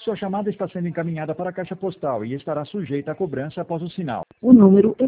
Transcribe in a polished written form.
Sua chamada está sendo encaminhada para a caixa postal e estará sujeita a cobrança após o sinal. O número